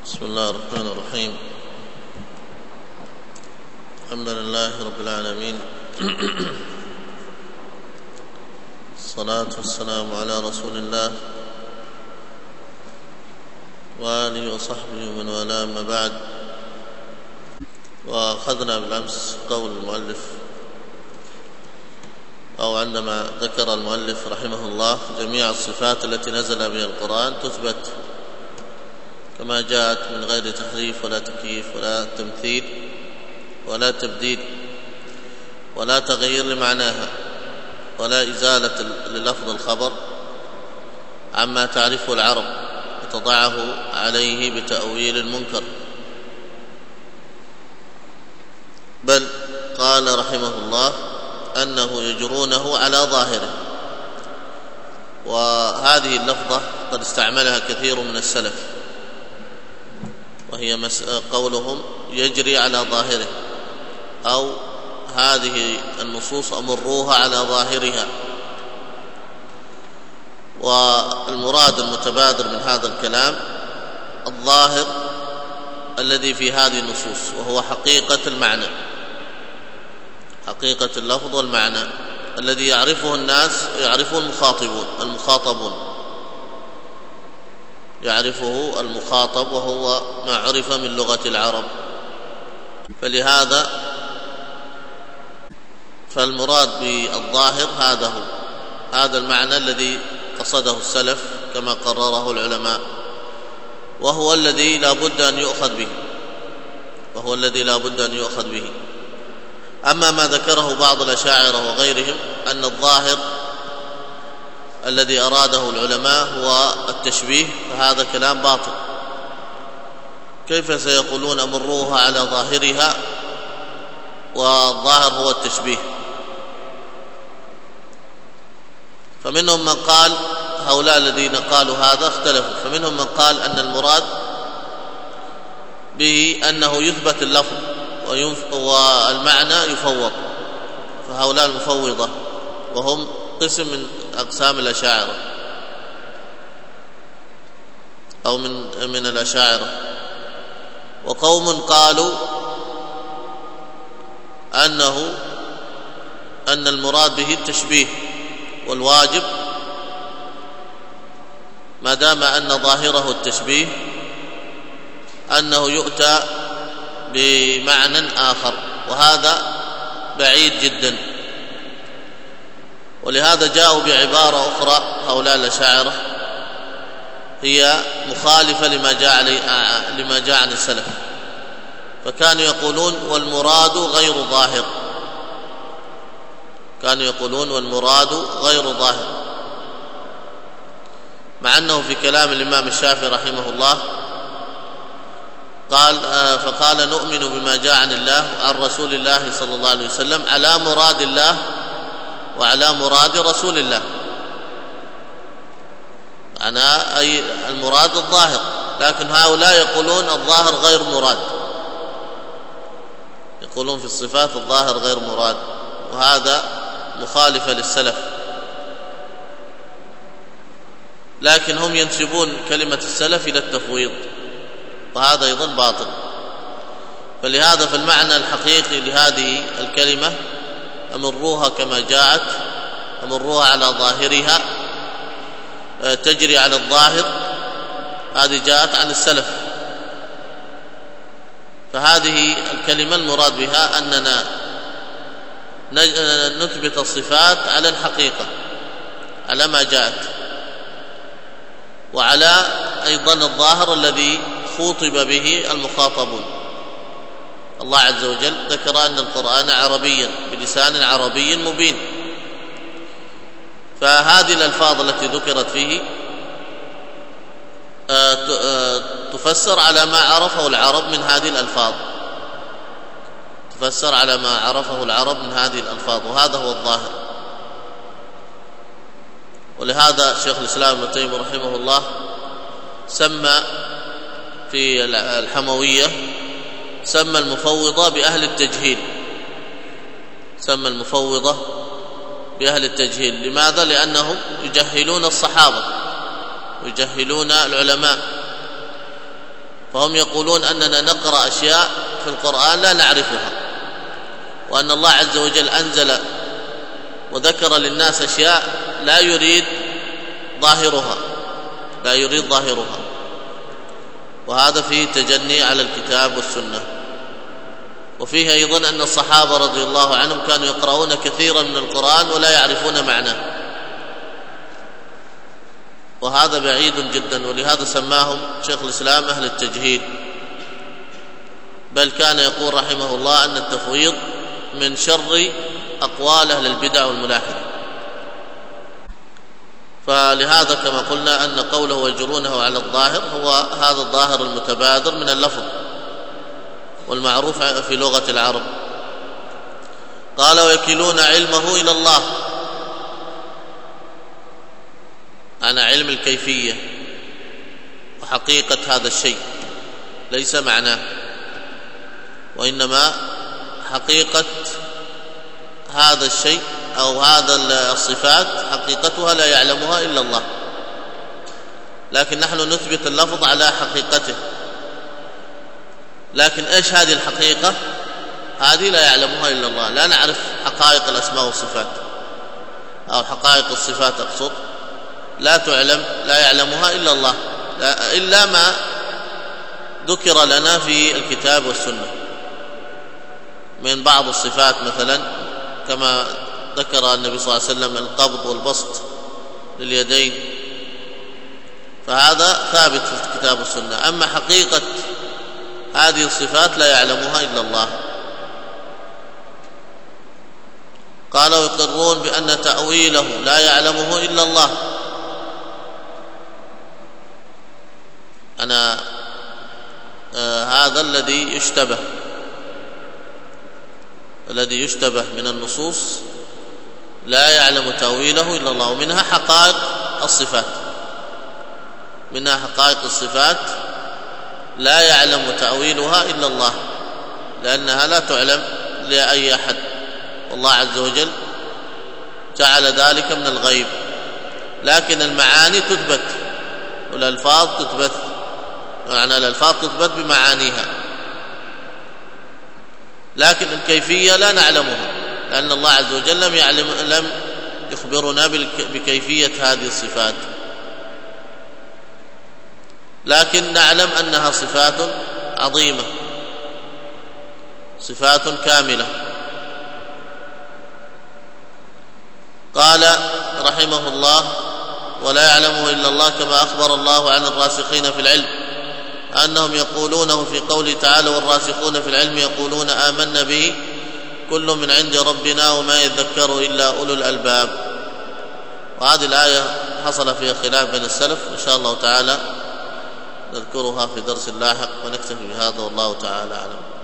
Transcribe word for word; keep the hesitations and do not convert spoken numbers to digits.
بسم الله الرحمن الرحيم. الحمد لله رب العالمين، الصلاة والسلام على رسول الله وآله وصحبه ومن والاه، أما بعد. وأخذنا بالأمس قول المؤلف، أو عندما ذكر المؤلف رحمه الله جميع الصفات التي نزل بها القرآن تثبت كما جاءت من غير تحريف ولا تكييف ولا تمثيل ولا تبديل ولا تغيير لمعناها ولا إزالة للفظ الخبر عما تعرفه العرب وتضعه عليه بتأويل منكر، بل قال رحمه الله أنه يجرونه على ظاهره. وهذه اللفظة قد استعملها كثير من السلف، وهي قولهم يجري على ظاهره، أو هذه النصوص أمروها على ظاهرها. والمراد المتبادر من هذا الكلام الظاهر الذي في هذه النصوص، وهو حقيقة المعنى، حقيقة اللفظ والمعنى الذي يعرفه الناس، يعرفه المخاطبون المخاطبون يعرفه المخاطب، وهو ما عرف من لغة العرب. فلهذا فالمراد بالظاهر هذا هو هذا المعنى الذي قصده السلف كما قرره العلماء، وهو الذي لا بد أن يؤخذ به وهو الذي لا بد أن يؤخذ به. أما ما ذكره بعض الأشاعرة وغيرهم أن الظاهر الذي أراده العلماء هو التشبيه، فهذا كلام باطل. كيف سيقولون أمروها على ظاهرها والظاهر هو التشبيه؟ فمنهم من قال، هؤلاء الذين قالوا هذا اختلفوا، فمنهم من قال أن المراد به أنه يثبت اللفظ والمعنى يفوض، فهؤلاء المفوضة، وهم قسم من أقسام الأشاعرة أو من من الأشاعرة. وقوم قالوا أنه أن المراد به التشبيه، والواجب ما دام أن ظاهره التشبيه أنه يؤتى بمعنى آخر، وهذا بعيد جدا. ولهذا جاءوا بعبارة أخرى هؤلاء الأشاعرة هي مخالفة لما جاء لما جاء عن السلف، فكانوا يقولون والمراد غير ظاهر كانوا يقولون والمراد غير ظاهر مع أنه في كلام الإمام الشافعي رحمه الله قال فقال نؤمن بما جاء عن الله عن رسول الله صلى الله عليه وسلم على مراد الله وعلى مراد رسول الله. أنا أي المراد الظاهر، لكن هؤلاء يقولون الظاهر غير مراد، يقولون في الصفات الظاهر غير مراد، وهذا مخالفة للسلف. لكن هم ينسبون كلمة السلف إلى التفويض، وهذا أيضا باطل. فلهذا فالمعنى الحقيقي لهذه الكلمة أمروها كما جاءت، أمروها على ظاهرها، تجري على الظاهر، هذه جاءت عن السلف. فهذه الكلمة المراد بها أننا نثبت الصفات على الحقيقة، على ما جاءت، وعلى أيضا الظاهر الذي خوطب به المخاطبون. الله عز وجل ذكر أن القرآن عربيا بلسان عربي مبين، فهذه الألفاظ التي ذكرت فيه تفسر على ما عرفه العرب من هذه الألفاظ تفسر على ما عرفه العرب من هذه الألفاظ وهذا هو الظاهر. ولهذا شيخ الإسلام ابن تيمية رحمه الله سمى في الحموية سمى المفوضة بأهل التجهيل سمى المفوضة بأهل التجهيل. لماذا؟ لأنهم يجهلون الصحابة ويجهلون العلماء، فهم يقولون أننا نقرأ أشياء في القرآن لا نعرفها، وأن الله عز وجل أنزل وذكر للناس أشياء لا يريد ظاهرها لا يريد ظاهرها وهذا فيه تجني على الكتاب والسنة. وفيه أيضا أن الصحابة رضي الله عنهم كانوا يقرؤون كثيرا من القرآن ولا يعرفون معناه، وهذا بعيد جدا، ولهذا سماهم شيخ الإسلام أهل التجهيل، بل كان يقول رحمه الله أن التفويض من شر أقوال أهل البدع والملاحدة. فلهذا كما قلنا أن قوله ويجرونه على الظاهر هو هذا الظاهر المتبادر من اللفظ والمعروف في لغة العرب. قال ويكلون علمه إلى الله، أنا علم الكيفية وحقيقة هذا الشيء ليس معناه، وإنما حقيقة هذا الشيء أو هذا الصفات حقيقتها لا يعلمها إلا الله، لكن نحن نثبت اللفظ على حقيقته، لكن إيش هذه الحقيقة؟ هذه لا يعلمها إلا الله. لا نعرف حقائق الأسماء والصفات أو حقائق الصفات أقصد، لا تعلم لا يعلمها إلا الله، لا إلا ما ذكر لنا في الكتاب والسنة من بعض الصفات، مثلا كما ذكر النبي صلى الله عليه وسلم القبض والبسط لليدين، فهذا ثابت في الكتاب والسنة. أما حقيقة هذه الصفات لا يعلمها إلا الله. قال ويقرون بأن تأويله لا يعلمه إلا الله. أنا آه هذا الذي يشتبه الذي يشتبه من النصوص لا يعلم تأويله إلا الله، ومنها حقائق الصفات منها حقائق الصفات لا يعلم تأويلها إلا الله، لأنها لا تعلم لأي أحد، والله عز وجل جعل ذلك من الغيب. لكن المعاني تثبت والألفاظ تثبت، معنى الألفاظ تثبت بمعانيها، لكن الكيفية لا نعلمها، لأن الله عز وجل لم يعلم لم يخبرنا بكيفية هذه الصفات، لكن نعلم أنها صفات عظيمة، صفات كاملة. قال رحمه الله ولا يعلمه إلا الله، كما أخبر الله عن الراسخين في العلم أنهم يقولونه في قوله تعالى والراسخون في العلم يقولون آمنا به كل من عند ربنا وما يذكر إلا أولو الألباب. وهذه الآية حصل فيها خلاف بين السلف، إن شاء الله تعالى نذكرها في درس لاحق، ونكتفي بهذا والله تعالى أعلم.